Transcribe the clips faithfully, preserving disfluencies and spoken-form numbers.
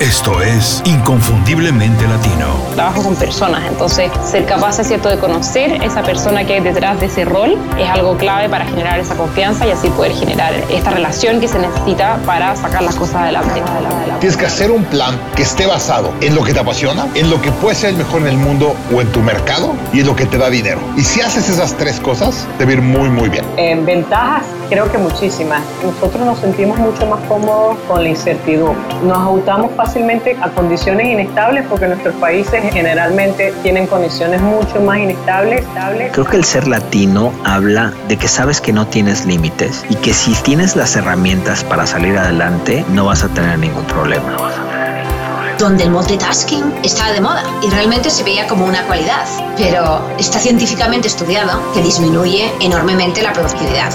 Esto es Inconfundiblemente Latino. Trabajo con personas, entonces ser capaz, es cierto, de conocer esa persona que hay detrás de ese rol es algo clave para generar esa confianza y así poder generar esta relación que se necesita para sacar las cosas adelante. Tienes que hacer un plan que esté basado en lo que te apasiona, en lo que puede ser el mejor en el mundo o en tu mercado y en lo que te da dinero. Y si haces esas tres cosas, te va a ir muy, muy bien. En ventajas, creo que muchísimas. Nosotros nos sentimos mucho más cómodos con la incertidumbre. Nos ajustamos fácilmente a condiciones inestables porque nuestros países generalmente tienen condiciones mucho más inestables. Creo que el ser latino habla de que sabes que no tienes límites y que si tienes las herramientas para salir adelante, no vas a tener ningún problema. No vas a tener ningún problema. Donde el multitasking está de moda y realmente se veía como una cualidad, pero está científicamente estudiado que disminuye enormemente la productividad.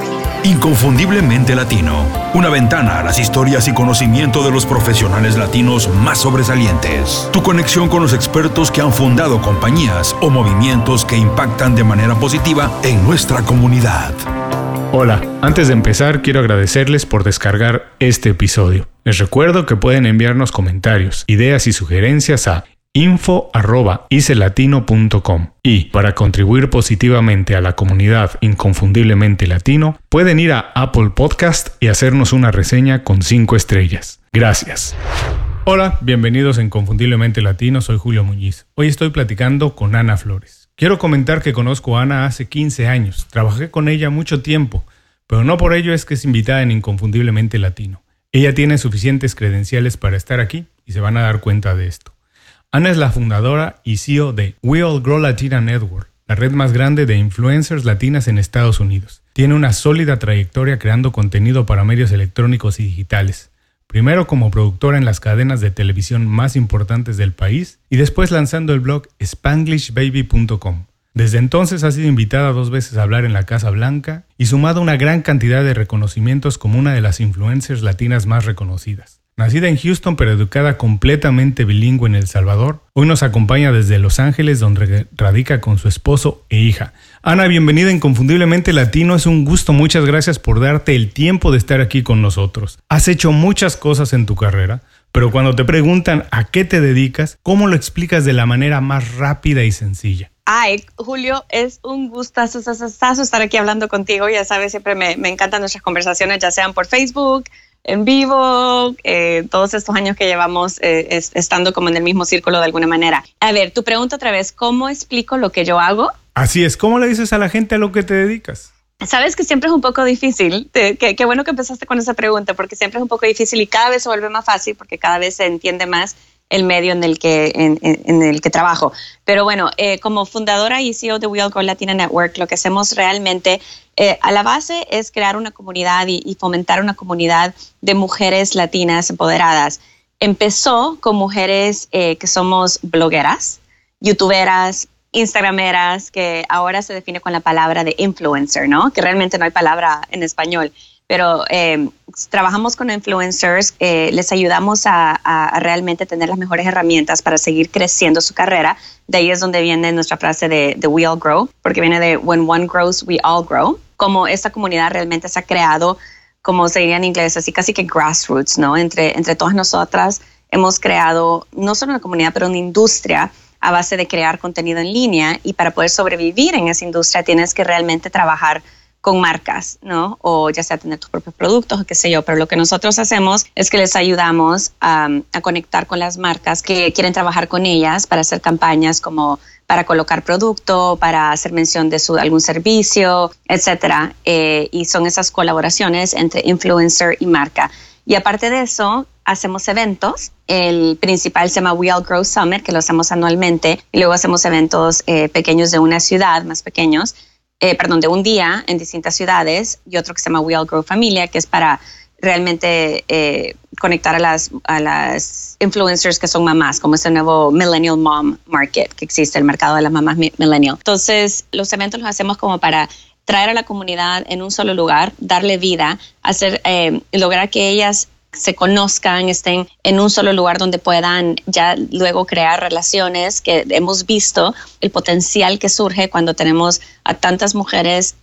Inconfundiblemente Latino, una ventana a las historias y conocimiento de los profesionales latinos más sobresalientes. Tu conexión con los expertos que han fundado compañías o movimientos que impactan de manera positiva en nuestra comunidad. Hola, antes de empezar quiero agradecerles por descargar este episodio. Les recuerdo que pueden enviarnos comentarios, ideas y sugerencias a info arroba icelatino punto com y para contribuir positivamente a la comunidad Inconfundiblemente Latino pueden ir a Apple Podcast y hacernos una reseña con cinco estrellas. Gracias. Hola, bienvenidos a Inconfundiblemente Latino, soy Julio Muñiz. Hoy estoy platicando con Ana Flores. Quiero comentar que conozco a Ana hace quince años, trabajé con ella mucho tiempo, pero no por ello es que es invitada en Inconfundiblemente Latino. Ella tiene suficientes credenciales para estar aquí y se van a dar cuenta de esto. Ana es la fundadora y C E O de We All Grow Latina Network, la red más grande de influencers latinas en Estados Unidos. Tiene una sólida trayectoria creando contenido para medios electrónicos y digitales. Primero como productora en las cadenas de televisión más importantes del país y después lanzando el blog spanglish baby punto com. Desde entonces ha sido invitada dos veces a hablar en la Casa Blanca y sumado una gran cantidad de reconocimientos como una de las influencers latinas más reconocidas. Nacida en Houston pero educada completamente bilingüe en El Salvador, hoy nos acompaña desde Los Ángeles donde radica con su esposo e hija. Ana, bienvenida a Inconfundiblemente Latino, es un gusto, muchas gracias por darte el tiempo de estar aquí con nosotros. Has hecho muchas cosas en tu carrera, pero cuando te preguntan a qué te dedicas, ¿cómo lo explicas de la manera más rápida y sencilla? Ay, Julio, es un gustazo estar aquí hablando contigo. Ya sabes, siempre me, me encantan nuestras conversaciones, ya sean por Facebook, en vivo, eh, todos estos años que llevamos eh, es, estando como en el mismo círculo de alguna manera. A ver, tu pregunta otra vez, ¿cómo explico lo que yo hago? Así es, ¿cómo le dices a la gente a lo que te dedicas? Sabes que siempre es un poco difícil, te, que, qué bueno que empezaste con esa pregunta, porque siempre es un poco difícil y cada vez se vuelve más fácil porque cada vez se entiende más el medio en el que, en, en, en el que trabajo. Pero bueno, eh, como fundadora y C E O de We All Grow Latina Network, lo que hacemos realmente eh, a la base es crear una comunidad y, y fomentar una comunidad de mujeres latinas empoderadas. Empezó con mujeres eh, que somos blogueras, youtuberas, instagrameras, que ahora se define con la palabra de influencer, ¿no? Que realmente no hay palabra en español. Pero eh, trabajamos con influencers, eh, les ayudamos a, a, a realmente tener las mejores herramientas para seguir creciendo su carrera. De ahí es donde viene nuestra frase de, de We All Grow, porque viene de When one grows, we all grow. Como esta comunidad realmente se ha creado, como se diría en inglés, así casi que grassroots, ¿no? Entre, entre todas nosotras hemos creado no solo una comunidad, pero una industria a base de crear contenido en línea. Y para poder sobrevivir en esa industria tienes que realmente trabajar con marcas, ¿no? O ya sea tener tus propios productos o qué sé yo, pero lo que nosotros hacemos es que les ayudamos um, a conectar con las marcas que quieren trabajar con ellas para hacer campañas como para colocar producto, para hacer mención de su, algún servicio, etcétera. Eh, y son esas colaboraciones entre influencer y marca. Y aparte de eso, hacemos eventos. El principal se llama We All Grow Summit, que lo hacemos anualmente. Y luego hacemos eventos eh, pequeños de una ciudad, más pequeños, Eh, perdón, de un día en distintas ciudades, y otro que se llama We All Grow Familia, que es para realmente eh, conectar a las, a las influencers que son mamás, como este nuevo Millennial Mom Market que existe, el mercado de las mamás millennial. Entonces, los eventos los hacemos como para traer a la comunidad en un solo lugar, darle vida, hacer, eh, lograr que ellas se conozcan, estén en un solo lugar donde puedan ya luego crear relaciones, que hemos visto el potencial que surge cuando tenemos a tantas mujeres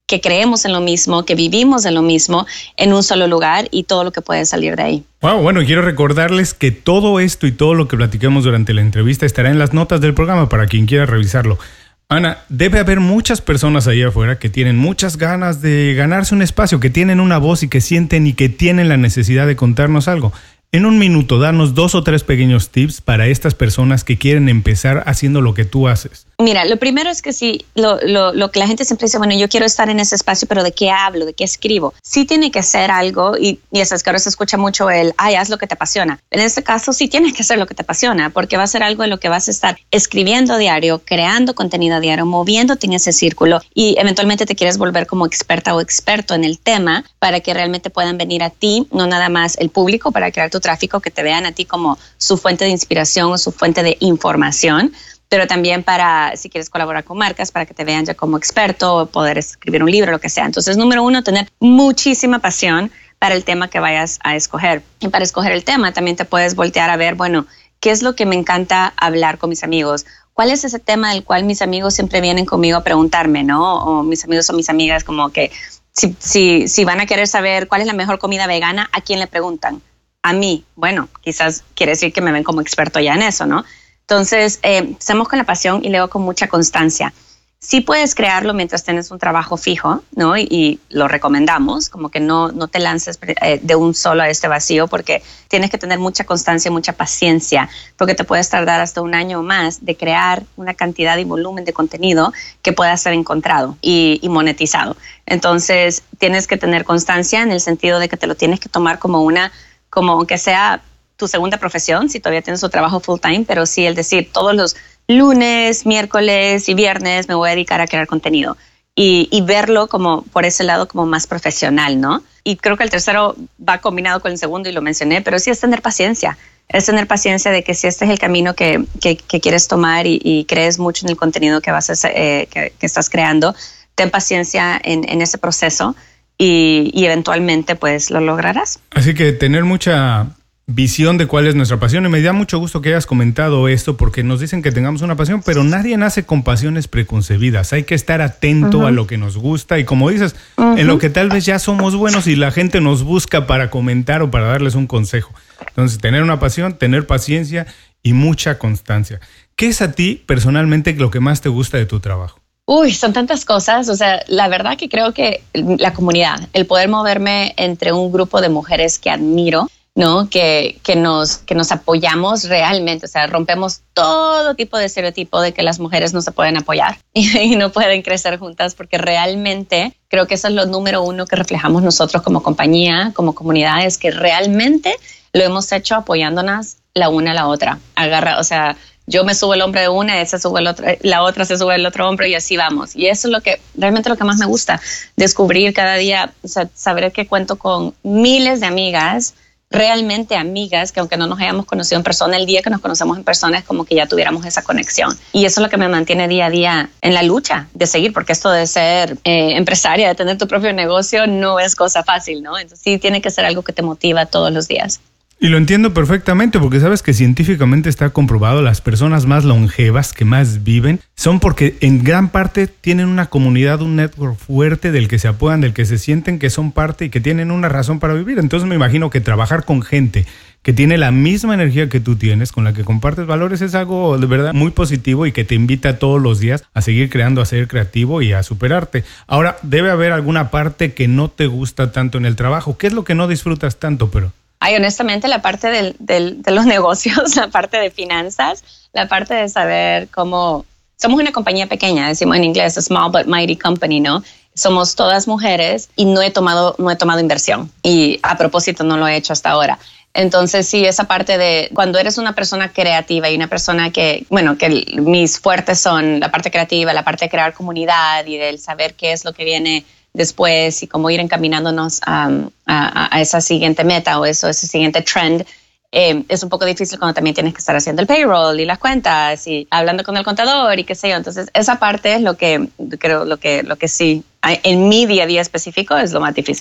que creemos en lo mismo, que vivimos en lo mismo en un solo lugar y todo lo que puede salir de ahí. Wow, bueno, quiero recordarles que todo esto y todo lo que platicamos durante la entrevista estará en las notas del programa para quien quiera revisarlo. Ana, debe haber muchas personas ahí afuera que tienen muchas ganas de ganarse un espacio, que tienen una voz y que sienten y que tienen la necesidad de contarnos algo. En un minuto, danos dos o tres pequeños tips para estas personas que quieren empezar haciendo lo que tú haces. Mira, lo primero es que sí, lo, lo, lo que la gente siempre dice, bueno, yo quiero estar en ese espacio, pero ¿de qué hablo? ¿De qué escribo? Sí tiene que ser algo, y, y eso es que ahora se escucha mucho el, ay, haz lo que te apasiona. En este caso sí tienes que hacer lo que te apasiona, porque va a ser algo en lo que vas a estar escribiendo diario, creando contenido diario, moviéndote en ese círculo, y eventualmente te quieres volver como experta o experto en el tema para que realmente puedan venir a ti, no nada más el público para crear tu tráfico, que te vean a ti como su fuente de inspiración o su fuente de información, pero también para, si quieres colaborar con marcas, para que te vean ya como experto o poder escribir un libro, lo que sea. Entonces, número uno, tener muchísima pasión para el tema que vayas a escoger. Y para escoger el tema también te puedes voltear a ver, bueno, ¿qué es lo que me encanta hablar con mis amigos? ¿Cuál es ese tema del cual mis amigos siempre vienen conmigo a preguntarme, ¿no? O mis amigos o mis amigas como que si, si, si van a querer saber cuál es la mejor comida vegana, ¿a quién le preguntan? A mí. Bueno, quizás quiere decir que me ven como experto ya en eso, ¿no? Entonces, eh, empecemos con la pasión y luego con mucha constancia. Sí puedes crearlo mientras tienes un trabajo fijo, ¿no? Y, y lo recomendamos, como que no, no te lances eh, de un solo a este vacío, porque tienes que tener mucha constancia y mucha paciencia, porque te puedes tardar hasta un año o más de crear una cantidad y volumen de contenido que pueda ser encontrado y, y monetizado. Entonces, tienes que tener constancia en el sentido de que te lo tienes que tomar como una, como aunque sea tu segunda profesión, si todavía tienes tu trabajo full time, pero sí el decir todos los lunes, miércoles y viernes me voy a dedicar a crear contenido y, y verlo como por ese lado como más profesional, ¿no? Y creo que el tercero va combinado con el segundo y lo mencioné, pero sí es tener paciencia. Es tener paciencia de que si este es el camino que, que, que quieres tomar y, y crees mucho en el contenido que, vas a hacer, eh, que, que estás creando, ten paciencia en, en ese proceso y, y eventualmente pues lo lograrás. Así que tener mucha visión de cuál es nuestra pasión, y me da mucho gusto que hayas comentado esto, porque nos dicen que tengamos una pasión, pero nadie nace con pasiones preconcebidas. Hay que estar atento uh-huh. a lo que nos gusta y, como dices, uh-huh. en lo que tal vez ya somos buenos y la gente nos busca para comentar o para darles un consejo. Entonces, tener una pasión, tener paciencia y mucha constancia. ¿Qué es a ti personalmente lo que más te gusta de tu trabajo? Uy, son tantas cosas. O sea, la verdad que creo que la comunidad, el poder moverme entre un grupo de mujeres que admiro, ¿no? Que, que, nos, que nos apoyamos realmente, o sea, rompemos todo tipo de estereotipo de que las mujeres no se pueden apoyar y, y no pueden crecer juntas, porque realmente creo que eso es lo número uno que reflejamos nosotros como compañía, como comunidad, es que realmente lo hemos hecho apoyándonos la una a la otra. Agarra, o sea, yo me subo el hombro de una, esa sube el otro, la otra se sube el otro hombro y así vamos. Y eso es lo que realmente lo que más me gusta, descubrir cada día, o sea, saber que cuento con miles de amigas, realmente amigas, que aunque no nos hayamos conocido en persona, el día que nos conocemos en persona es como que ya tuviéramos esa conexión. Y eso es lo que me mantiene día a día en la lucha de seguir, porque esto de ser eh, empresaria, de tener tu propio negocio, no es cosa fácil, ¿no? Entonces sí tiene que ser algo que te motiva todos los días. Y lo entiendo perfectamente, porque sabes que científicamente está comprobado, las personas más longevas, que más viven, son porque en gran parte tienen una comunidad, un network fuerte del que se apoyan, del que se sienten que son parte y que tienen una razón para vivir. Entonces me imagino que trabajar con gente que tiene la misma energía que tú tienes, con la que compartes valores, es algo de verdad muy positivo y que te invita todos los días a seguir creando, a ser creativo y a superarte. Ahora, debe haber alguna parte que no te gusta tanto en el trabajo. ¿Qué es lo que no disfrutas tanto, pero...? Ay, honestamente, la parte del, del, de los negocios, la parte de finanzas, la parte de saber cómo... Somos una compañía pequeña, decimos en inglés, a small but mighty company, ¿no? Somos todas mujeres y no he tomado, no he tomado inversión. Y a propósito, no lo he hecho hasta ahora. Entonces, sí, esa parte de cuando eres una persona creativa y una persona que, bueno, que mis fuertes son la parte creativa, la parte de crear comunidad y del saber qué es lo que viene después y cómo ir encaminándonos um, a, a esa siguiente meta o eso, ese siguiente trend, eh, es un poco difícil cuando también tienes que estar haciendo el payroll y las cuentas y hablando con el contador y qué sé yo. Entonces, esa parte es lo que creo, lo que, lo que sí, en mi día a día específico es lo más difícil.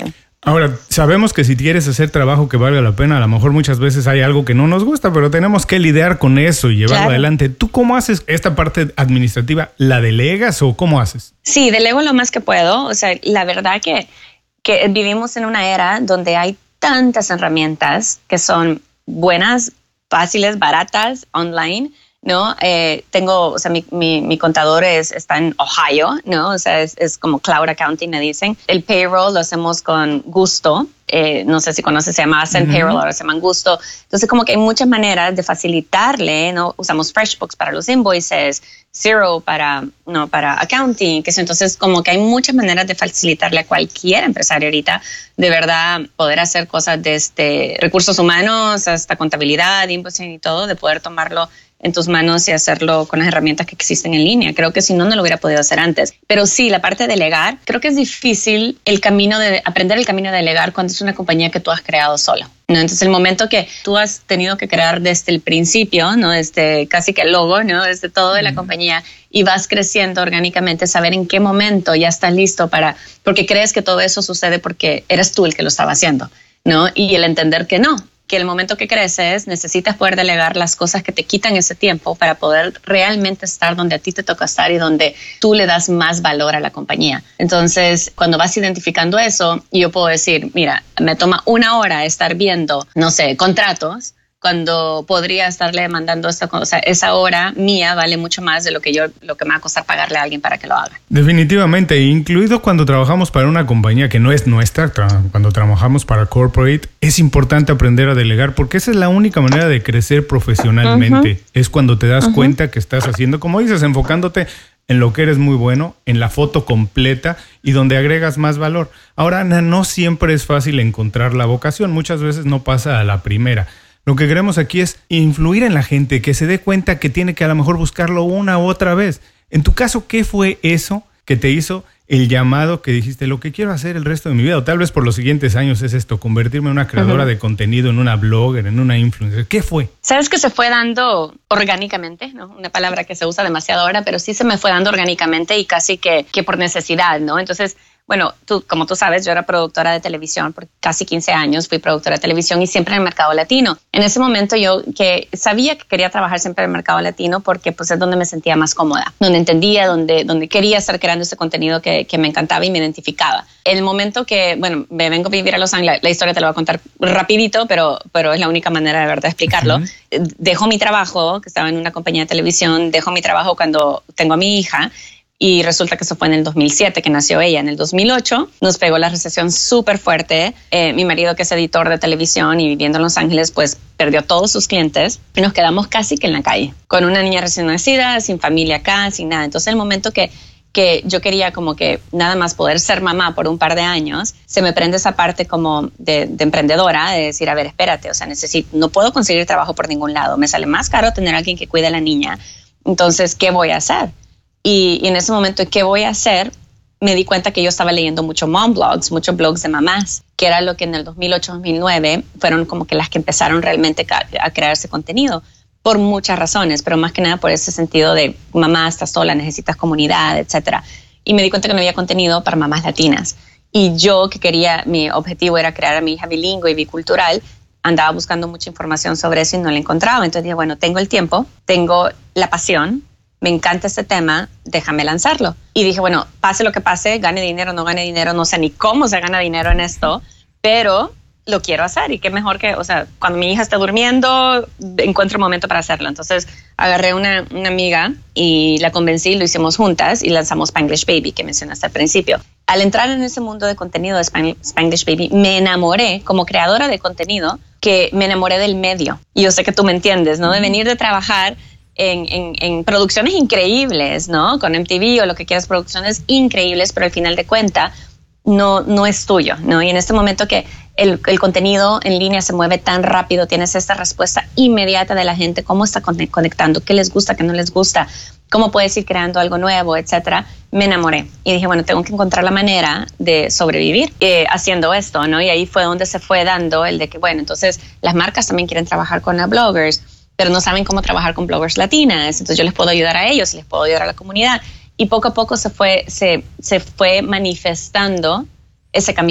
Ahora, sabemos que si quieres hacer trabajo que valga la pena, a lo mejor muchas veces hay algo que no nos gusta, pero tenemos que lidiar con eso y llevarlo claro. adelante. ¿Tú cómo haces esta parte administrativa? ¿La delegas o cómo haces? Sí, delego lo más que puedo. O sea, la verdad que, que vivimos en una era donde hay tantas herramientas que son buenas, fáciles, baratas, online, ¿no? Eh, tengo, o sea, mi, mi, mi contador es, está en Ohio, ¿no? O sea, es, es como cloud accounting, me dicen. El payroll lo hacemos con Gusto. Eh, no sé si conoces, se llama Ascend uh-huh. Payroll, ahora se llaman Gusto. Entonces, como que hay muchas maneras de facilitarle, ¿no? Usamos FreshBooks para los invoices, Xero para, no, para accounting, que eso. Entonces, como que hay muchas maneras de facilitarle a cualquier empresario ahorita, de verdad, poder hacer cosas desde recursos humanos hasta contabilidad, invoicing y todo, de poder tomarlo en tus manos y hacerlo con las herramientas que existen en línea. Creo que si no, no lo hubiera podido hacer antes. Pero sí, la parte de delegar, creo que es difícil el camino de aprender el camino de delegar cuando es una compañía que tú has creado solo, ¿no? Entonces, el momento que tú has tenido que crear desde el principio, ¿no? Desde casi que el logo, ¿no? Desde todo de la mm. compañía, y vas creciendo orgánicamente, saber en qué momento ya estás listo para, porque crees que todo eso sucede porque eres tú el que lo estaba haciendo, ¿no? Y el entender que no, que el momento que creces necesitas poder delegar las cosas que te quitan ese tiempo para poder realmente estar donde a ti te toca estar y donde tú le das más valor a la compañía. Entonces, cuando vas identificando eso, yo puedo decir, mira, me toma una hora estar viendo, no sé, contratos, cuando podría estarle mandando esta cosa. O sea, esa hora mía vale mucho más de lo que yo, lo que me va a costar pagarle a alguien para que lo haga. Definitivamente, incluido cuando trabajamos para una compañía que no es nuestra, tra- cuando trabajamos para corporate, es importante aprender a delegar porque esa es la única manera de crecer profesionalmente. Uh-huh. Es cuando te das uh-huh. cuenta que estás haciendo, como dices, enfocándote en lo que eres muy bueno, en la foto completa y donde agregas más valor. Ahora, Ana, no siempre es fácil encontrar la vocación. Muchas veces no pasa a la primera. Lo que queremos aquí es influir en la gente, que se dé cuenta que tiene que a lo mejor buscarlo una u otra vez. En tu caso, ¿qué fue eso que te hizo el llamado que dijiste, lo que quiero hacer el resto de mi vida, o tal vez por los siguientes años es esto, convertirme en una creadora uh-huh. de contenido, en una blogger, en una influencer? ¿Qué fue? Sabes que se fue dando orgánicamente, ¿no? Una palabra que se usa demasiado ahora, pero sí se me fue dando orgánicamente y casi que, que por necesidad, ¿no? Entonces, bueno, tú, como tú sabes, yo era productora de televisión por casi quince años, fui productora de televisión y siempre en el mercado latino. En ese momento yo que sabía que quería trabajar siempre en el mercado latino porque pues es donde me sentía más cómoda, donde entendía, donde, donde quería estar creando ese contenido que, que me encantaba y me identificaba. En el momento que, bueno, me vengo a vivir a Los Ángeles, la historia te la voy a contar rapidito, pero, pero es la única manera de verdad de explicarlo. Uh-huh. Dejo mi trabajo, que estaba en una compañía de televisión, dejo mi trabajo cuando tengo a mi hija. Y resulta que eso fue en el dos mil siete que nació ella. En el dos mil ocho nos pegó la recesión súper fuerte. Eh, mi marido, que es editor de televisión y viviendo en Los Ángeles, pues perdió todos sus clientes y nos quedamos casi que en la calle, con una niña recién nacida, sin familia acá, sin nada. Entonces el momento que, que yo quería como que nada más poder ser mamá por un par de años, se me prende esa parte como de, de emprendedora, de decir, a ver, espérate, o sea, necesito, no puedo conseguir trabajo por ningún lado. Me sale más caro tener a alguien que cuide a la niña. Entonces, ¿qué voy a hacer? Y, y en ese momento, ¿qué voy a hacer? Me di cuenta que yo estaba leyendo mucho mom blogs, muchos blogs de mamás, que era lo que en el dos mil ocho, dos mil nueve fueron como que las que empezaron realmente a crear ese contenido, por muchas razones, pero más que nada por ese sentido de mamá, estás sola, necesitas comunidad, etcétera. Y me di cuenta que no había contenido para mamás latinas. Y yo, que quería, mi objetivo era crear a mi hija bilingüe y bicultural, andaba buscando mucha información sobre eso y no la encontraba. Entonces dije, bueno, tengo el tiempo, tengo la pasión, me encanta este tema, déjame lanzarlo. Y dije, bueno, pase lo que pase, gane dinero, no gane dinero, no sé ni cómo se gana dinero en esto, pero lo quiero hacer. Y qué mejor que, o sea, cuando mi hija está durmiendo, encuentro un momento para hacerlo. Entonces agarré una, una amiga y la convencí, lo hicimos juntas y lanzamos Spanglish Baby, que mencionaste al principio. Al entrar en ese mundo de contenido de Spanglish Baby, me enamoré como creadora de contenido, que me enamoré del medio. Y yo sé que tú me entiendes, ¿no? De venir de trabajar En, en, en producciones increíbles, ¿no? Con M T V o lo que quieras, producciones increíbles, pero al final de cuentas no, no es tuyo, ¿no? Y en este momento que el, el contenido en línea se mueve tan rápido, tienes esta respuesta inmediata de la gente, cómo está conectando, qué les gusta, qué no les gusta, cómo puedes ir creando algo nuevo, etcétera. Me enamoré y dije, bueno, tengo que encontrar la manera de sobrevivir eh, haciendo esto, ¿no? Y ahí fue donde se fue dando el de que, bueno, entonces las marcas también quieren trabajar con las bloggers, pero no saben cómo trabajar con bloggers latinas, entonces yo les puedo ayudar a ellos, les puedo ayudar a la comunidad, y poco a poco se fue, se, se fue manifestando ese camino,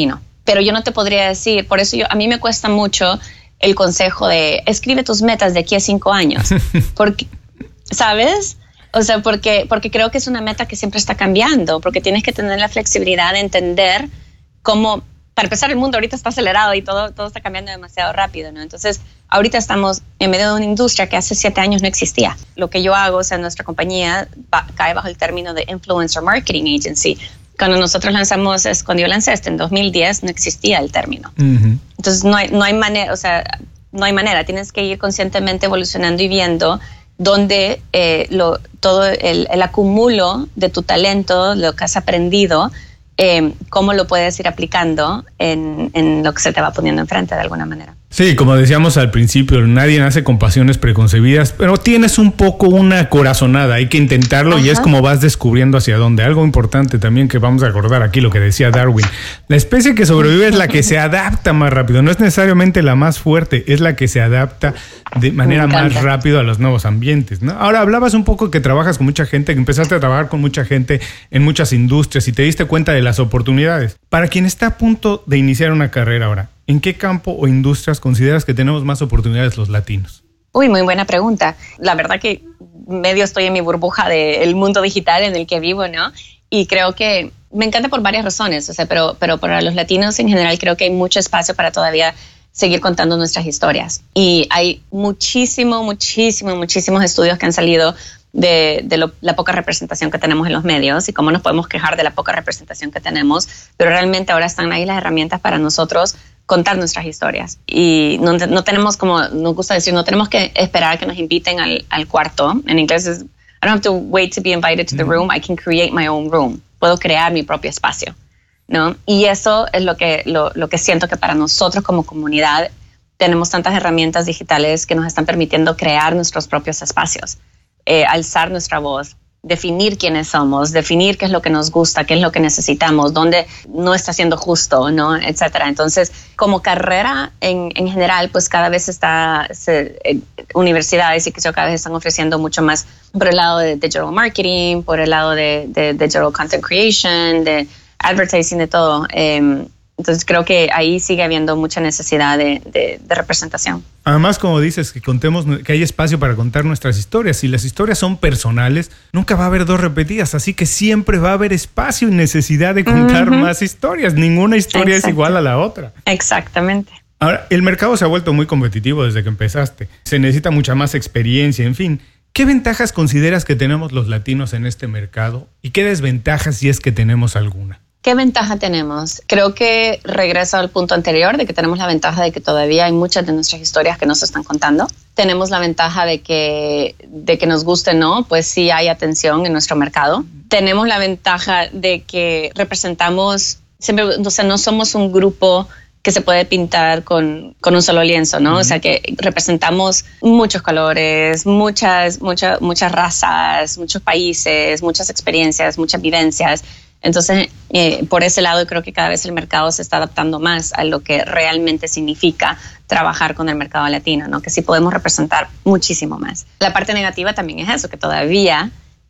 pero yo no te podría decir, por eso yo, a mí me cuesta mucho el consejo de escribe tus metas de aquí a cinco años, porque, ¿sabes? O sea, porque, porque creo que es una meta que siempre está cambiando, porque tienes que tener la flexibilidad de entender cómo, para empezar, el mundo ahorita está acelerado y todo, todo está cambiando demasiado rápido, ¿no? Entonces, ahorita estamos en medio de una industria que hace siete años no existía. Lo que yo hago, o sea, nuestra compañía va, cae bajo el término de Influencer Marketing Agency. Cuando nosotros lanzamos, es cuando yo lancé este en dos mil diez, no existía el término. Uh-huh. Entonces, no hay, no hay manera, o sea, no hay manera. Tienes que ir conscientemente evolucionando y viendo dónde eh, lo, todo el, el acumulo de tu talento, lo que has aprendido, eh, cómo lo puedes ir aplicando en, en lo que se te va poniendo enfrente de alguna manera. Sí, como decíamos al principio, nadie nace con pasiones preconcebidas, pero tienes un poco una corazonada, hay que intentarlo. Ajá. Y es como vas descubriendo hacia dónde. Algo importante también que vamos a acordar aquí, lo que decía Darwin, la especie que sobrevive es la que se adapta más rápido, no es necesariamente la más fuerte, es la que se adapta de manera más rápido a los nuevos ambientes, ¿no? Ahora, hablabas un poco que trabajas con mucha gente, que empezaste a trabajar con mucha gente en muchas industrias y te diste cuenta de las oportunidades. Para quien está a punto de iniciar una carrera ahora, ¿en qué campo o industrias consideras que tenemos más oportunidades los latinos? Uy, muy buena pregunta. La verdad que medio estoy en mi burbuja del mundo digital en el que vivo, ¿no? Y creo que me encanta por varias razones, o sea, pero, pero para los latinos en general creo que hay mucho espacio para todavía seguir contando nuestras historias. Y hay muchísimo, muchísimo, muchísimos estudios que han salido de, de lo, la poca representación que tenemos en los medios y cómo nos podemos quejar de la poca representación que tenemos, pero realmente ahora están ahí las herramientas para nosotros contar nuestras historias. Y no, no tenemos, como nos gusta decir, no tenemos que esperar a que nos inviten al, al cuarto. En inglés es, I don't have to wait to be invited to the room, I can create my own room. Puedo crear mi propio espacio, ¿no? Y eso es lo que, lo, lo que siento que para nosotros como comunidad tenemos tantas herramientas digitales que nos están permitiendo crear nuestros propios espacios, eh, alzar nuestra voz, definir quiénes somos, definir qué es lo que nos gusta, qué es lo que necesitamos, dónde no está siendo justo, ¿no? Etcétera. Entonces, como carrera en, en general, pues cada vez está, se, eh, universidades y que cada vez están ofreciendo mucho más por el lado de digital marketing, por el lado de, de, de digital content creation, de advertising, de todo. Eh, entonces creo que ahí sigue habiendo mucha necesidad de, de, de representación. Además, como dices, que contemos, que hay espacio para contar nuestras historias. Si las historias son personales, nunca va a haber dos repetidas, así que siempre va a haber espacio y necesidad de contar uh-huh. más historias. Ninguna historia Exacto. es igual a la otra. Exactamente. Ahora, el mercado se ha vuelto muy competitivo desde que empezaste. Se necesita mucha más experiencia, en fin. ¿Qué ventajas consideras que tenemos los latinos en este mercado y qué desventajas, si es que tenemos alguna? ¿Qué ventaja tenemos? Creo que regreso al punto anterior de que tenemos la ventaja de que todavía hay muchas de nuestras historias que no se están contando. Tenemos la ventaja de que, de que nos guste o no, pues sí hay atención en nuestro mercado. Tenemos la ventaja de que representamos, siempre, o sea, no somos un grupo que se puede pintar con, con un solo lienzo, ¿no? Uh-huh. O sea, que representamos muchos colores, muchas, muchas, muchas razas, muchos países, muchas experiencias, muchas vivencias. Entonces, eh, por ese lado, creo que cada vez el mercado se está adaptando más a lo que realmente significa trabajar con el mercado latino, ¿no? Que sí podemos representar muchísimo más. La parte negativa también es eso, que todavía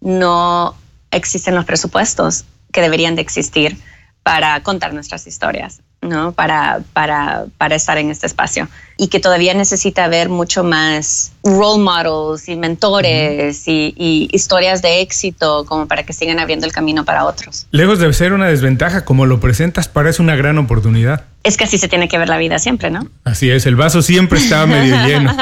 no existen los presupuestos que deberían de existir para contar nuestras historias, ¿no? Para, para, para estar en este espacio. Y que todavía necesita haber mucho más role models y mentores uh-huh. y, y historias de éxito como para que sigan abriendo el camino para otros. Lejos de ser una desventaja, como lo presentas, parece una gran oportunidad. Es que así se tiene que ver la vida siempre, ¿no? Así es, el vaso siempre está medio lleno.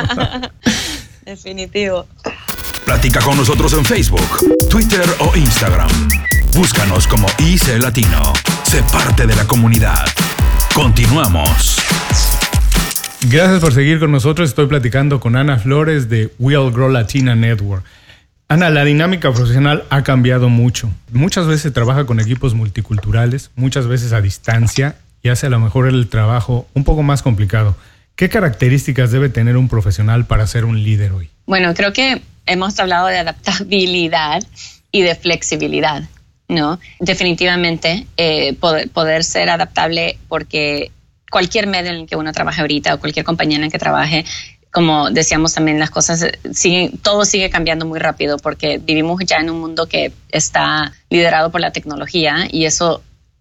Definitivo. Platica con nosotros en Facebook, Twitter o Instagram. Búscanos como I C Latino. Sé parte de la comunidad. Continuamos. Gracias por seguir con nosotros. Estoy platicando con Ana Flores de We'll Grow Latina Network. Ana, la dinámica profesional ha cambiado mucho. Muchas veces se trabaja con equipos multiculturales, muchas veces a distancia y hace a lo mejor el trabajo un poco más complicado. ¿Qué características debe tener un profesional para ser un líder hoy? Bueno, creo que hemos hablado de adaptabilidad y de flexibilidad, ¿no? Definitivamente eh, poder, poder ser adaptable, porque cualquier medio en el que uno trabaje ahorita o cualquier compañía en la que trabaje, como decíamos también, las cosas siguen, todo sigue cambiando muy rápido porque vivimos ya en un mundo que está liderado por la tecnología y eso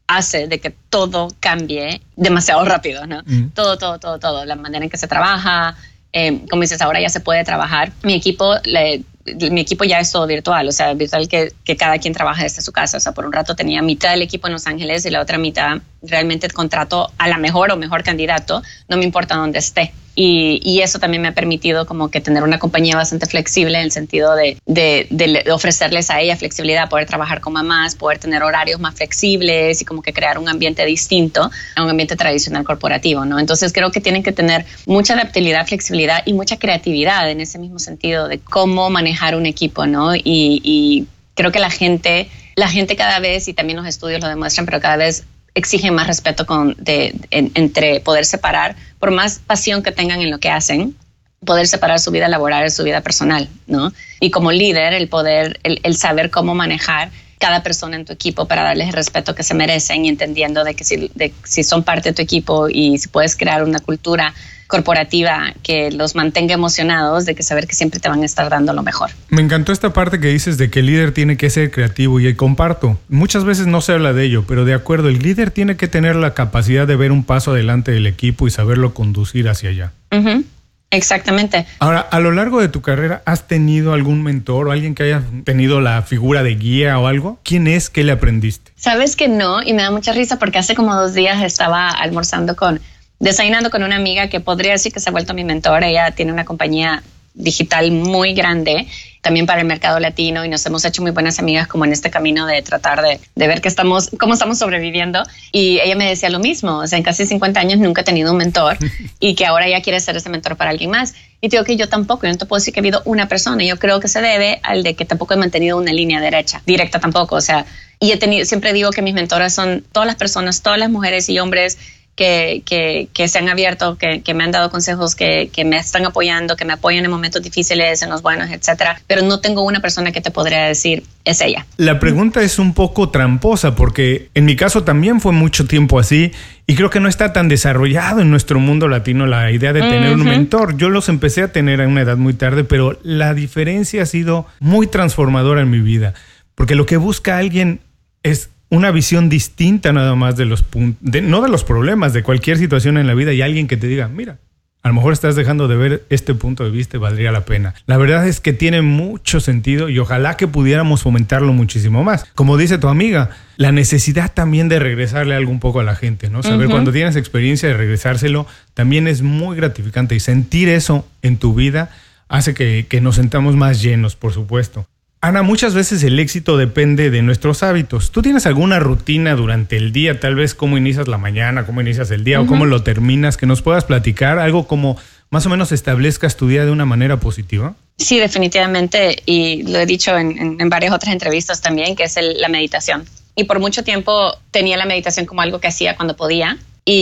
hace de que todo cambie demasiado rápido, ¿no? Mm. Todo, todo, todo, todo. La manera en que se trabaja, eh, como dices, ahora ya se puede trabajar. Mi equipo, le, mi equipo ya es todo virtual, o sea, virtual que, que cada quien trabaja desde su casa. O sea, por un rato tenía mitad del equipo en Los Ángeles y la otra mitad realmente contrato a la mejor o mejor candidato, no me importa dónde esté. Y, y eso también me ha permitido como que tener una compañía bastante flexible en el sentido de, de, de ofrecerles a ella flexibilidad, poder trabajar con mamás, poder tener horarios más flexibles y como que crear un ambiente distinto a un ambiente tradicional corporativo, ¿no? Entonces creo que tienen que tener mucha adaptabilidad, flexibilidad y mucha creatividad en ese mismo sentido de cómo manejar un equipo, ¿no? Y, y creo que la gente, la gente cada vez, y también los estudios lo demuestran, pero cada vez exigen más respeto con, de, en, entre poder separar, por más pasión que tengan en lo que hacen, poder separar su vida laboral de su vida personal, ¿no? Y como líder, el poder, el, el saber cómo manejar cada persona en tu equipo para darles el respeto que se merecen y entendiendo de que si, de, si son parte de tu equipo y si puedes crear una cultura corporativa que los mantenga emocionados, de que saber que siempre te van a estar dando lo mejor. Me encantó esta parte que dices de que el líder tiene que ser creativo y comparto. Muchas veces no se habla de ello, pero de acuerdo, el líder tiene que tener la capacidad de ver un paso adelante del equipo y saberlo conducir hacia allá. Uh-huh. Exactamente. Ahora, a lo largo de tu carrera, ¿has tenido algún mentor o alguien que haya tenido la figura de guía o algo? ¿Quién es? ¿Qué le aprendiste? Sabes que no, y me da mucha risa porque hace como dos días estaba almorzando con desayunando con una amiga que podría decir que se ha vuelto mi mentor. Ella tiene una compañía digital muy grande, también para el mercado latino, y nos hemos hecho muy buenas amigas como en este camino de tratar de, de ver que estamos, cómo estamos sobreviviendo. Y ella me decía lo mismo, o sea, en casi cincuenta años nunca he tenido un mentor y que ahora ya quiere ser ese mentor para alguien más. Y digo que yo tampoco, yo no te puedo decir que he habido una persona. Yo creo que se debe al de que tampoco he mantenido una línea derecha, directa tampoco, o sea, y he tenido, siempre digo que mis mentoras son todas las personas, todas las mujeres y hombres Que, que, que se han abierto, que, que me han dado consejos, que, que me están apoyando, que me apoyan en momentos difíciles, en los buenos, etcétera. Pero no tengo una persona que te podría decir, es ella. La pregunta es un poco tramposa porque en mi caso también fue mucho tiempo así y creo que no está tan desarrollado en nuestro mundo latino la idea de tener uh-huh. un mentor. Yo los empecé a tener a una edad muy tarde, pero la diferencia ha sido muy transformadora en mi vida porque lo que busca alguien es una visión distinta nada más de los puntos, de, no de los problemas, de cualquier situación en la vida, y alguien que te diga, mira, a lo mejor estás dejando de ver este punto de vista y valdría la pena. La verdad es que tiene mucho sentido y ojalá que pudiéramos fomentarlo muchísimo más. Como dice tu amiga, la necesidad también de regresarle algo un poco a la gente, ¿no? Saber uh-huh. cuando tienes experiencia de regresárselo también es muy gratificante y sentir eso en tu vida hace que, que nos sentamos más llenos, por supuesto. Ana, muchas veces el éxito depende de nuestros hábitos. ¿Tú tienes alguna rutina durante el día? Tal vez cómo inicias la mañana, cómo inicias el día uh-huh. o cómo lo terminas, que nos puedas platicar algo como más o menos establezcas tu día de una manera positiva. Sí, definitivamente, y lo he dicho en, en, en varias otras entrevistas también, que es el, la meditación. Y por mucho tiempo tenía la meditación como algo que hacía cuando podía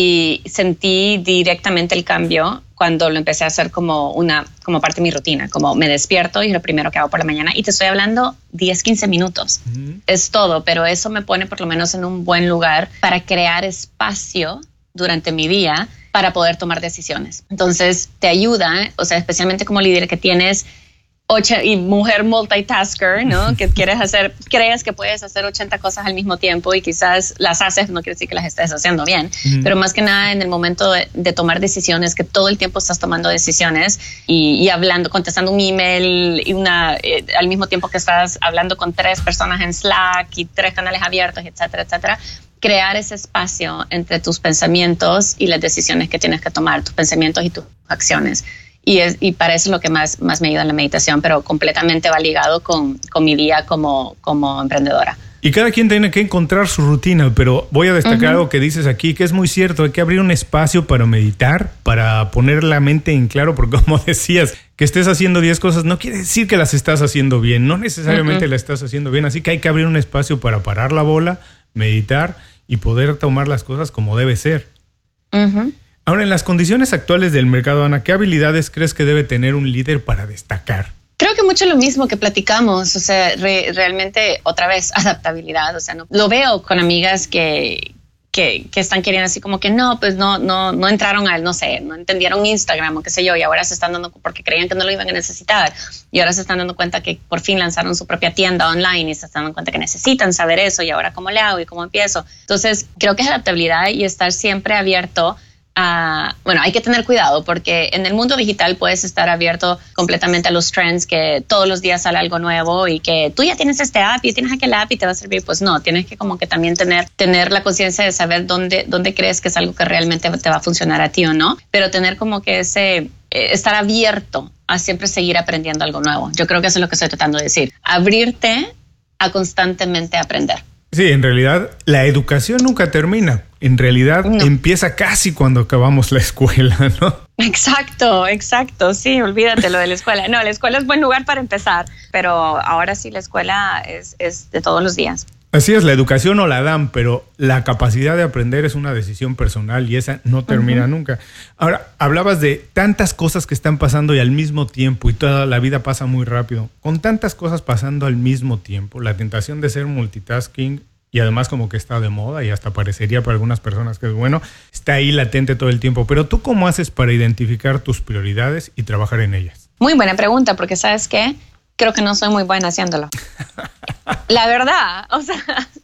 y sentí directamente el cambio cuando lo empecé a hacer como una como parte de mi rutina, como me despierto y es lo primero que hago por la mañana y te estoy hablando diez, quince minutos. Uh-huh. Es todo, pero eso me pone por lo menos en un buen lugar para crear espacio durante mi día para poder tomar decisiones. Entonces te ayuda, o sea, especialmente como líder que tienes ocho, y mujer multitasker, ¿no? Que quieres hacer, crees que puedes hacer ochenta cosas al mismo tiempo y quizás las haces, no quiere decir que las estés haciendo bien, uh-huh. pero más que nada en el momento de, de tomar decisiones, que todo el tiempo estás tomando decisiones y, y hablando, contestando un email y una, eh, al mismo tiempo que estás hablando con tres personas en Slack y tres canales abiertos, etcétera, etcétera. Crear ese espacio entre tus pensamientos y las decisiones que tienes que tomar, tus pensamientos y tus acciones. Y, es, y para eso es lo que más, más me ayuda en la meditación, pero completamente va ligado con, con mi día como, como emprendedora. Y cada quien tiene que encontrar su rutina, pero voy a destacar uh-huh. algo que dices aquí, que es muy cierto. Hay que abrir un espacio para meditar, para poner la mente en claro, porque como decías, que estés haciendo diez cosas no quiere decir que las estás haciendo bien, no necesariamente uh-huh. las estás haciendo bien, así que hay que abrir un espacio para parar la bola, meditar y poder tomar las cosas como debe ser. Uh-huh. Ahora, en las condiciones actuales del mercado, Ana, ¿qué habilidades crees que debe tener un líder para destacar? Creo que mucho lo mismo que platicamos, o sea, re, realmente otra vez adaptabilidad, o sea, no, lo veo con amigas que, que, que están queriendo así como que no, pues no, no, no entraron al, no sé, no entendieron Instagram o qué sé yo, y ahora se están dando, porque creían que no lo iban a necesitar, y ahora se están dando cuenta que por fin lanzaron su propia tienda online y se están dando cuenta que necesitan saber eso, y ahora cómo le hago y cómo empiezo. Entonces, creo que es adaptabilidad y estar siempre abierto. Uh, bueno, hay que tener cuidado porque en el mundo digital puedes estar abierto completamente a los trends, que todos los días sale algo nuevo y que tú ya tienes este app y tienes aquel app y te va a servir. Pues no, tienes que como que también tener, tener la conciencia de saber dónde, dónde crees que es algo que realmente te va a funcionar a ti o no, pero tener como que ese, eh, estar abierto a siempre seguir aprendiendo algo nuevo. Yo creo que eso es lo que estoy tratando de decir. Abrirte a constantemente aprender. Sí, en realidad la educación nunca termina. En realidad no. Empieza casi cuando acabamos la escuela, ¿no? Exacto, exacto. Sí, olvídate lo de la escuela. No, la escuela es buen lugar para empezar, pero ahora sí la escuela es, es de todos los días. Así es, la educación no la dan, pero la capacidad de aprender es una decisión personal y esa no termina uh-huh. nunca. Ahora, hablabas de tantas cosas que están pasando y al mismo tiempo, y toda la vida pasa muy rápido. Con tantas cosas pasando al mismo tiempo, la tentación de ser multitasking, y además como que está de moda y hasta parecería para algunas personas que es bueno, está ahí latente todo el tiempo. Pero ¿tú cómo haces para identificar tus prioridades y trabajar en ellas? Muy buena pregunta, porque ¿sabes qué? Creo que no soy muy buena haciéndolo. La verdad, o sea,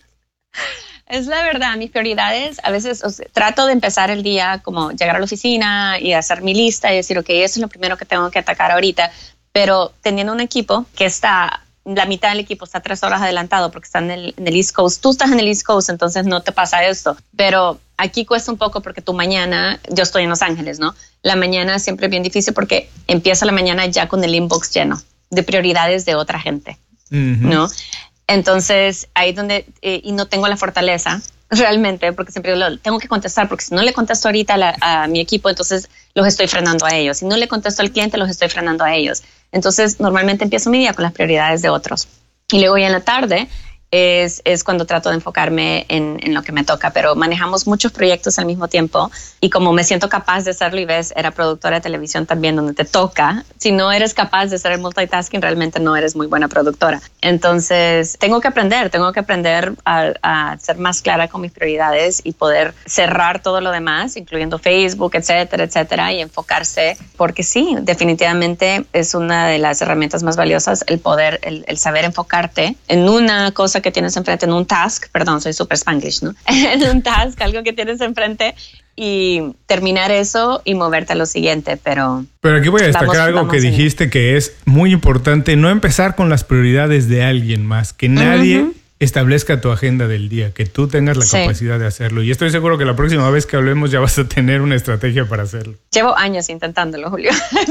es la verdad. Mis prioridades, a veces o sea, trato de empezar el día como llegar a la oficina y hacer mi lista y decir, ok, eso es lo primero que tengo que atacar ahorita. Pero teniendo un equipo que está, la mitad del equipo está tres horas adelantado porque está en el, en el East Coast. Tú estás en el East Coast, entonces no te pasa esto. Pero aquí cuesta un poco porque tu mañana, yo estoy en Los Ángeles, ¿no? La mañana siempre es bien difícil porque empieza la mañana ya con el inbox lleno de prioridades de otra gente, uh-huh. ¿no? Entonces, ahí es donde, eh, y no tengo la fortaleza realmente, porque siempre lo tengo que contestar, porque si no le contesto ahorita a, la, a mi equipo, entonces los estoy frenando a ellos. Si no le contesto al cliente, los estoy frenando a ellos. Entonces, normalmente empiezo mi día con las prioridades de otros. Y luego ya en la tarde es, es cuando trato de enfocarme en, en lo que me toca, pero manejamos muchos proyectos al mismo tiempo y como me siento capaz de hacerlo, y ves, era productora de televisión también donde te toca, si no eres capaz de hacer el multitasking, realmente no eres muy buena productora. Entonces, tengo que aprender, tengo que aprender a, a ser más clara con mis prioridades y poder cerrar todo lo demás, incluyendo Facebook, etcétera, etcétera, y enfocarse, porque sí, definitivamente es una de las herramientas más valiosas, el poder, el, el saber enfocarte en una cosa que tienes enfrente, en un task, perdón, soy super Spanglish, ¿no? En un task, algo que tienes enfrente y terminar eso y moverte a lo siguiente, pero... Pero aquí voy a destacar vamos, algo vamos que en... dijiste que es muy importante, no empezar con las prioridades de alguien más, que nadie uh-huh. establezca tu agenda del día, que tú tengas la sí. capacidad de hacerlo. Y estoy seguro que la próxima vez que hablemos ya vas a tener una estrategia para hacerlo. Llevo años intentándolo, Julio.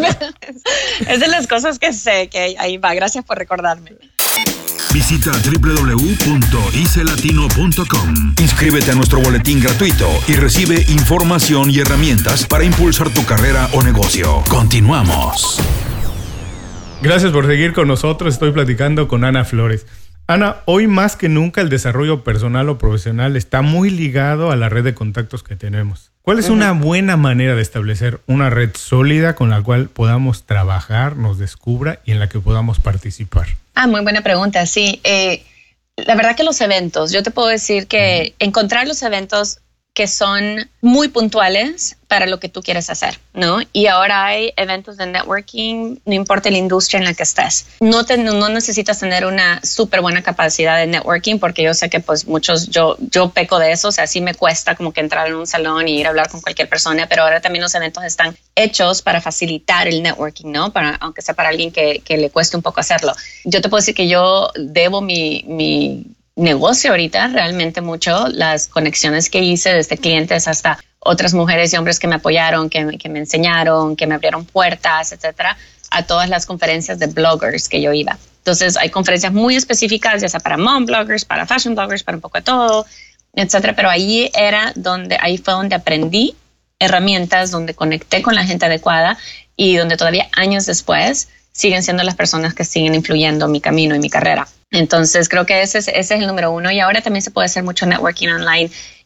Es de las cosas que sé, que ahí va. Gracias por recordarme. Visita doble u doble u doble u punto i c latino punto com. Inscríbete a nuestro boletín gratuito y recibe información y herramientas para impulsar tu carrera o negocio. Continuamos. Gracias por seguir con nosotros. Estoy platicando con Ana Flores. Ana, hoy más que nunca el desarrollo personal o profesional está muy ligado a la red de contactos que tenemos. ¿Cuál es uh-huh. una buena manera de establecer una red sólida con la cual podamos trabajar, nos descubra y en la que podamos participar? Ah, muy buena pregunta, sí. Eh, la verdad que los eventos, yo te puedo decir que uh-huh. encontrar los eventos que son muy puntuales para lo que tú quieres hacer, ¿no? Y ahora hay eventos de networking, no importa la industria en la que estés. No, te, no necesitas tener una súper buena capacidad de networking, porque yo sé que pues muchos, yo, yo peco de eso, o sea, sí me cuesta como que entrar en un salón y ir a hablar con cualquier persona, pero ahora también los eventos están hechos para facilitar el networking, ¿no? Para, aunque sea para alguien que, que le cueste un poco hacerlo. Yo te puedo decir que yo debo mi... mi negocio ahorita realmente mucho, las conexiones que hice desde clientes hasta otras mujeres y hombres que me apoyaron, que me, que me enseñaron, que me abrieron puertas, etcétera, a todas las conferencias de bloggers que yo iba. Entonces hay conferencias muy específicas, ya sea para mom bloggers, para fashion bloggers, para un poco de todo, etcétera, pero ahí era donde, ahí fue donde aprendí herramientas, donde conecté con la gente adecuada y donde todavía años después siguen siendo las personas que siguen influyendo en mi camino y mi carrera. Entonces creo que ese es, ese es el número uno, y ahora también se puede hacer mucho networking online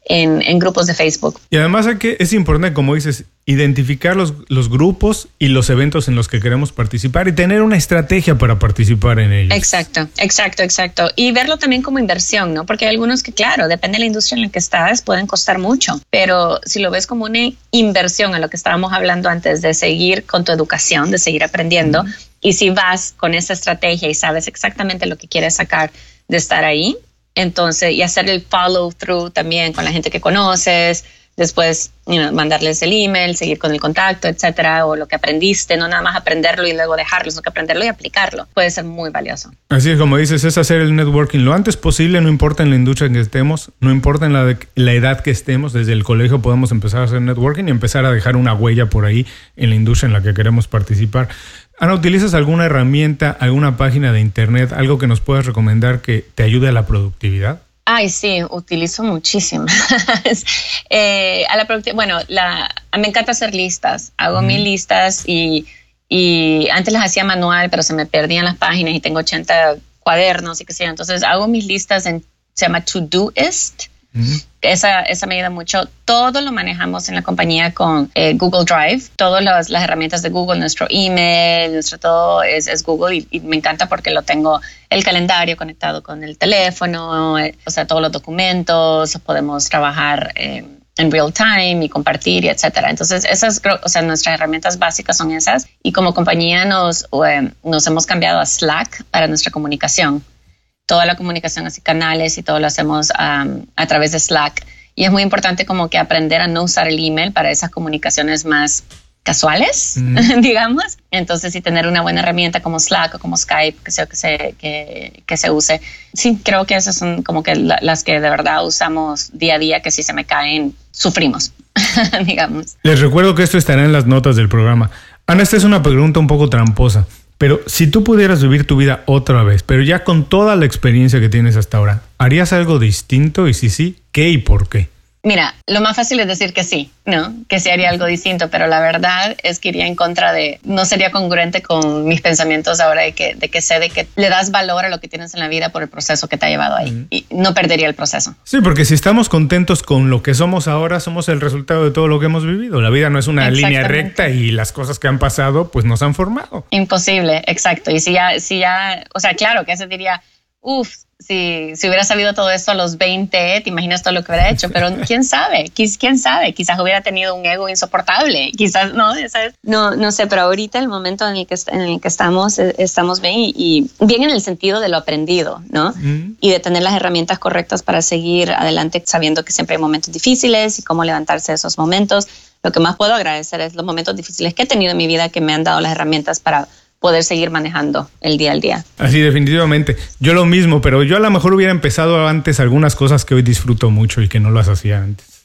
en, en grupos de Facebook. Y además hay que, es importante, como dices, identificar los, los grupos y los eventos en los que queremos participar y tener una estrategia para participar en ellos. Exacto, exacto, exacto. Y verlo también como inversión, ¿no? Porque hay algunos que, claro, depende de la industria en la que estás, pueden costar mucho. Pero si lo ves como una inversión, a lo que estábamos hablando antes, de seguir con tu educación, de seguir aprendiendo, mm. y si vas con esa estrategia y sabes exactamente lo que quieres sacar de estar ahí, entonces, y hacer el follow through también con la gente que conoces, después, you know, mandarles el email, seguir con el contacto, etcétera, o lo que aprendiste, no nada más aprenderlo y luego dejarlo, sino que aprenderlo y aplicarlo. Puede ser muy valioso. Así es, como dices, es hacer el networking lo antes posible, no importa en la industria en que estemos, no importa en la, de, la edad que estemos, desde el colegio podemos empezar a hacer networking y empezar a dejar una huella por ahí en la industria en la que queremos participar. Ana, ¿utilizas alguna herramienta, alguna página de internet, algo que nos puedas recomendar que te ayude a la productividad? Ay, sí, utilizo muchísimas. eh, a la productividad, bueno, la, me encanta hacer listas. Hago mm. mis listas y, y antes las hacía manual, pero se me perdían las páginas y tengo ochenta cuadernos y qué sé yo. Entonces hago mis listas en, se llama Todoist. Mm. Esa, esa me ayuda mucho. Todo lo manejamos en la compañía con eh, Google Drive. Todas las, las herramientas de Google, nuestro email, nuestro todo es, es Google y, y me encanta porque lo tengo el calendario conectado con el teléfono, eh, o sea, todos los documentos, podemos trabajar eh, en real time y compartir y etcétera. Entonces, esas, o sea, nuestras herramientas básicas son esas y como compañía nos, eh, nos hemos cambiado a Slack para nuestra comunicación. Toda la comunicación, así canales y todo lo hacemos um, a través de Slack. Y es muy importante como que aprender a no usar el email para esas comunicaciones más casuales, mm. digamos. Entonces, sí, tener una buena herramienta como Slack o como Skype, que se, que se, que, que se use. Sí, creo que esas son como que la, las que de verdad usamos día a día, que si se me caen, sufrimos, digamos. Les recuerdo que esto estará en las notas del programa. Ana, esta es una pregunta un poco tramposa. Pero si tú pudieras vivir tu vida otra vez, pero ya con toda la experiencia que tienes hasta ahora, ¿harías algo distinto? Y si sí, ¿qué y por qué? Mira, lo más fácil es decir que sí, ¿no? Que sí haría algo distinto, pero la verdad es que iría en contra de, no sería congruente con mis pensamientos ahora de que, de que sé de que le das valor a lo que tienes en la vida por el proceso que te ha llevado ahí. Mm. Y no perdería el proceso. Sí, porque si estamos contentos con lo que somos ahora, somos el resultado de todo lo que hemos vivido. La vida no es una línea recta y las cosas que han pasado, pues nos han formado. Imposible, exacto. Y si ya, si ya, o sea, claro que se diría, uff, Si, si hubiera sabido todo esto a los veinte, te imaginas todo lo que hubiera hecho, pero quién sabe, quién sabe, quizás hubiera tenido un ego insoportable, quizás no, ¿sabes? No, no sé, pero ahorita el momento en el que, en el que estamos, estamos bien y, y bien en el sentido de lo aprendido, ¿no? Mm. Y de tener las herramientas correctas para seguir adelante sabiendo que siempre hay momentos difíciles y cómo levantarse de esos momentos. Lo que más puedo agradecer es los momentos difíciles que he tenido en mi vida que me han dado las herramientas para poder seguir manejando el día al día. Así, definitivamente. Yo lo mismo, pero yo a lo mejor hubiera empezado antes algunas cosas que hoy disfruto mucho y que no las hacía antes.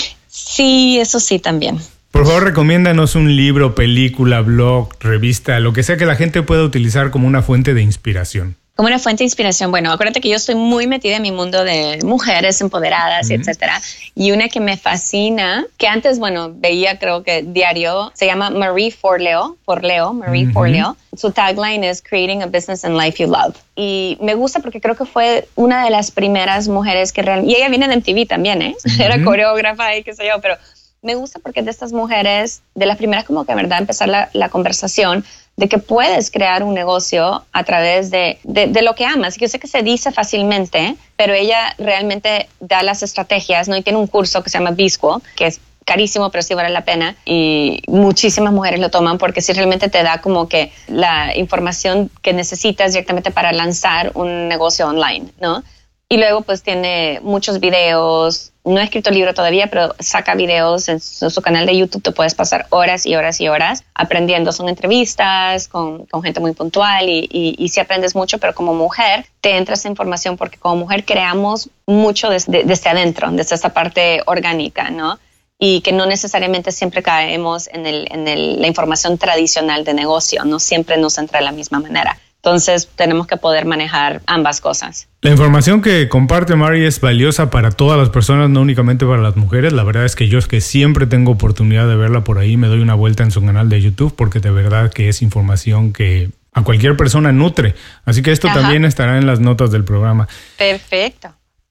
Sí, eso sí también. Por favor, recomiéndanos un libro, película, blog, revista, lo que sea que la gente pueda utilizar como una fuente de inspiración. Como una fuente de inspiración. Bueno, acuérdate que yo estoy muy metida en mi mundo de mujeres empoderadas, uh-huh. etcétera. Y una que me fascina, que antes, bueno, veía creo que diario, se llama Marie Forleo, Forleo, Marie uh-huh. Forleo. Su tagline es Creating a Business and Life You Love. Y me gusta porque creo que fue una de las primeras mujeres que realmente... Y ella viene de M T V también, ¿eh? Uh-huh. Era coreógrafa y qué sé yo, pero me gusta porque es de estas mujeres, de las primeras como que de verdad empezar la, la conversación de que puedes crear un negocio a través de, de, de lo que amas. Yo sé que se dice fácilmente, pero ella realmente da las estrategias, ¿no? Y tiene un curso que se llama B-School, que es carísimo, pero sí vale la pena. Y muchísimas mujeres lo toman porque sí realmente te da como que la información que necesitas directamente para lanzar un negocio online, ¿no? Y luego pues tiene muchos videos. No he escrito el libro todavía, pero saca videos en su, su canal de YouTube. Te puedes pasar horas y horas y horas aprendiendo. Son entrevistas con, con gente muy puntual y, y, y sí aprendes mucho, pero como mujer te entra esa información porque como mujer creamos mucho desde, desde adentro, desde esta parte orgánica, ¿no? Y que no necesariamente siempre caemos en, el, en el, la información tradicional de negocio. No siempre nos entra de la misma manera. Entonces tenemos que poder manejar ambas cosas. La información que comparte Mari es valiosa para todas las personas, no únicamente para las mujeres. La verdad es que yo es que siempre tengo oportunidad de verla por ahí, me doy una vuelta en su canal de YouTube porque de verdad que es información que a cualquier persona nutre. Así que esto Ajá. también estará en las notas del programa. Perfecto.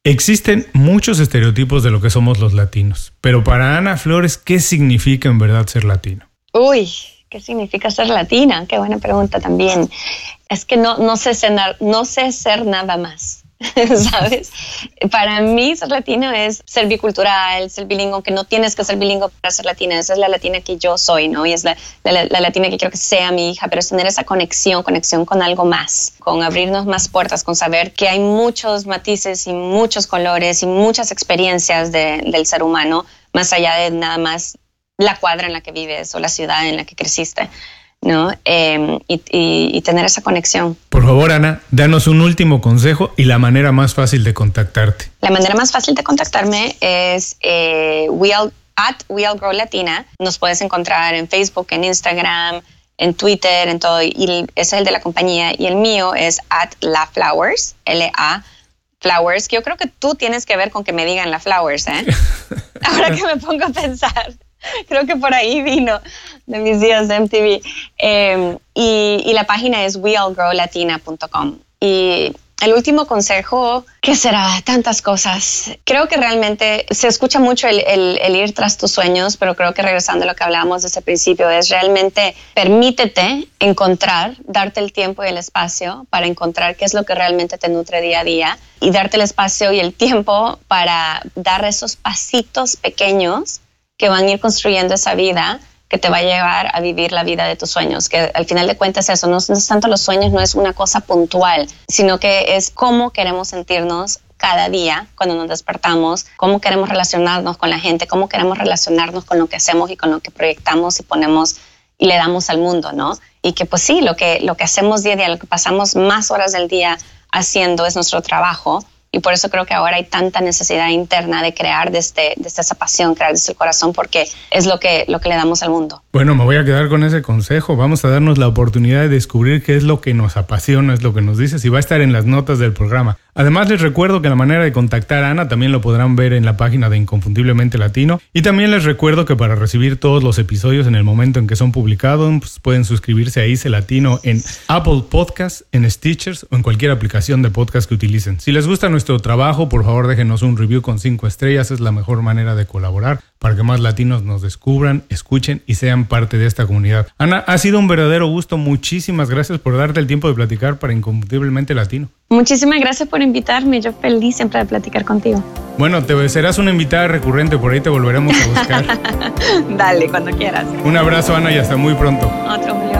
Existen muchos estereotipos de lo que somos los latinos, pero para Ana Flores, ¿qué significa en verdad ser latino? Uy, ¿qué significa ser latina? Qué buena pregunta también. Es que no, no, sé, ser, no sé ser nada más. ¿Sabes? Para mí ser latino es ser bicultural, ser bilingüe, que no tienes que ser bilingüe para ser latina. Esa es la latina que yo soy, ¿no? Y es la, la, la latina que quiero que sea mi hija, pero es tener esa conexión, conexión con algo más, con abrirnos más puertas, con saber que hay muchos matices y muchos colores y muchas experiencias de, del ser humano, más allá de nada más la cuadra en la que vives o la ciudad en la que creciste, ¿no? Eh, y, y, y tener esa conexión. Por favor, Ana, danos un último consejo y la manera más fácil de contactarte. La manera más fácil de contactarme es eh, we all, at We All Grow Latina. Nos puedes encontrar en Facebook, en Instagram, en Twitter, en todo. Y ese es el de la compañía. Y el mío es at La Flowers, L A Flowers, que yo creo que tú tienes que ver con que me digan La Flowers, ¿eh? Ahora que me pongo a pensar. Creo que por ahí vino de mis días de M T V. Eh, y, y la página es we all grow latina punto com. Y el último consejo, ¿qué será? Tantas cosas. Creo que realmente se escucha mucho el, el, el ir tras tus sueños, pero creo que regresando a lo que hablábamos desde el principio, es realmente permítete encontrar, darte el tiempo y el espacio para encontrar qué es lo que realmente te nutre día a día y darte el espacio y el tiempo para dar esos pasitos pequeños que van a ir construyendo esa vida que te va a llevar a vivir la vida de tus sueños, que al final de cuentas eso, no, no es tanto los sueños, no es una cosa puntual, sino que es cómo queremos sentirnos cada día cuando nos despertamos, cómo queremos relacionarnos con la gente, cómo queremos relacionarnos con lo que hacemos y con lo que proyectamos y ponemos y le damos al mundo, ¿no? Y que pues sí, lo que, lo que hacemos día a día, lo que pasamos más horas del día haciendo es nuestro trabajo. Y por eso creo que ahora hay tanta necesidad interna de crear desde, desde esa pasión, crear desde el corazón, porque es lo que, lo que le damos al mundo. Bueno, me voy a quedar con ese consejo. Vamos a darnos la oportunidad de descubrir qué es lo que nos apasiona, es lo que nos dices, y va a estar en las notas del programa. Además, les recuerdo que la manera de contactar a Ana también lo podrán ver en la página de Inconfundiblemente Latino. Y también les recuerdo que para recibir todos los episodios en el momento en que son publicados, pues pueden suscribirse a Ice Latino en Apple Podcasts, en Stitchers o en cualquier aplicación de podcast que utilicen. Si les gusta nuestro trabajo, por favor déjenos un review con cinco estrellas. Es la mejor manera de colaborar para que más latinos nos descubran, escuchen y sean parte de esta comunidad. Ana, ha sido un verdadero gusto. Muchísimas gracias por darte el tiempo de platicar para Inconfundiblemente Latino. Muchísimas gracias por invitarme. Yo feliz siempre de platicar contigo. Bueno, te serás una invitada recurrente. Por ahí te volveremos a buscar. Dale, cuando quieras. Un abrazo, Ana, y hasta muy pronto. Otro, Julio.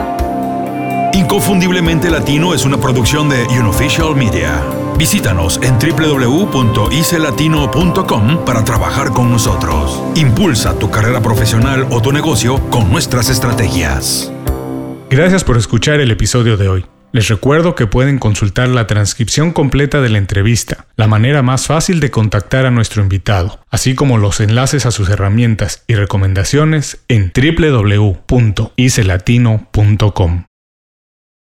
Inconfundiblemente Latino es una producción de Unofficial Media. Visítanos en doble u doble u doble u punto ice latino punto com para trabajar con nosotros. Impulsa tu carrera profesional o tu negocio con nuestras estrategias. Gracias por escuchar el episodio de hoy. Les recuerdo que pueden consultar la transcripción completa de la entrevista, la manera más fácil de contactar a nuestro invitado, así como los enlaces a sus herramientas y recomendaciones en doble u doble u doble u punto ice latino punto com.